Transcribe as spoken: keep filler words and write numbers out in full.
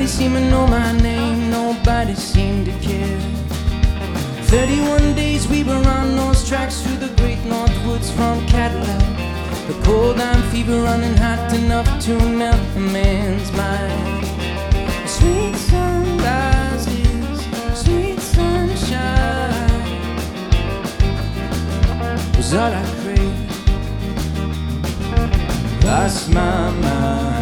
Nobody seemed to know my name, nobody seemed to care. Thirty-one days we were on those tracks through the great north woods from Cadillac. The cold iron fever running hot enough to melt a man's mind. Sweet sunrises, sweet sunshine was all I craved. Lost my mind.